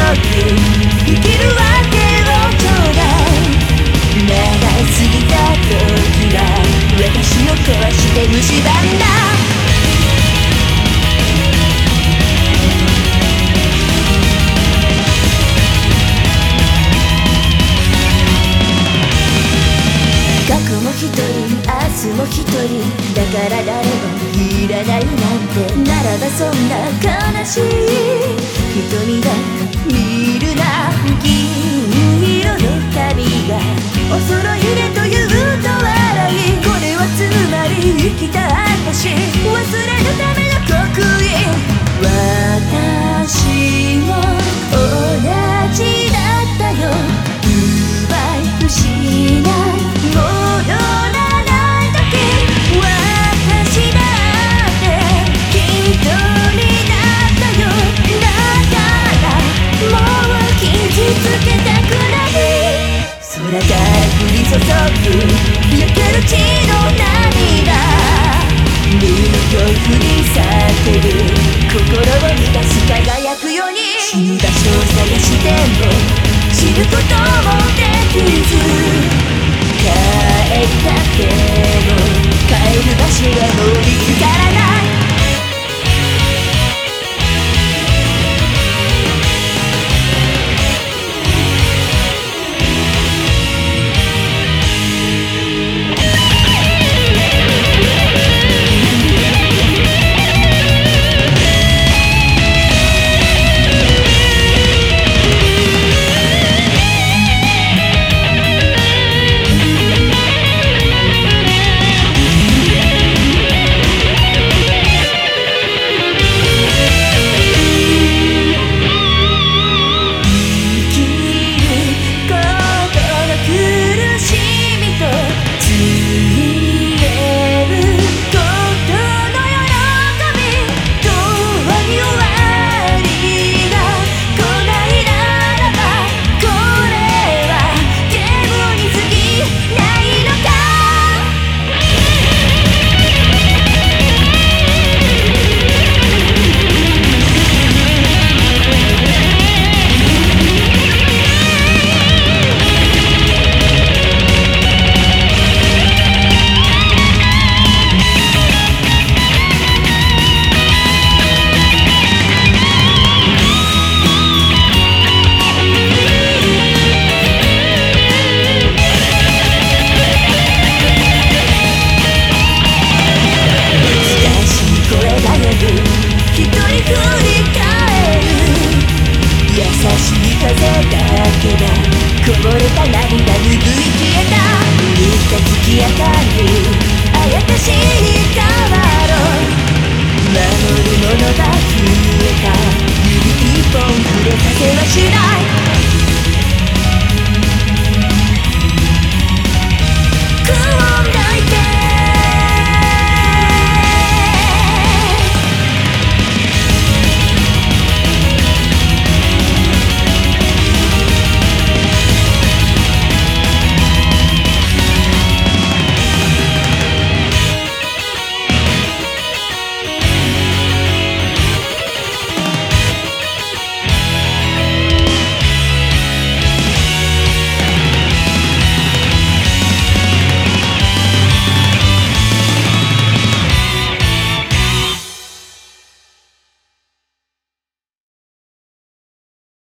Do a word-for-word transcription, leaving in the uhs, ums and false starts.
生きるわけをちょうだい。長すぎた時は私を壊して蝕んだ。過去も一人明日も一人だから誰もいらないなんて、ならばそんな悲しい瞳が見るな。銀色の髪がおそろいでと言うと笑い、これはつまり生きた証、忘れるための刻印。私も同じだったよ、奪い失い戻らない時。私だってきっとになったよ、だからもう傷つけたくない。空から降り注ぐ焼ける血の涙、無の恐怖に叫ぶ心を満たす輝くように。死ぬ場所を探しても知ることもできない。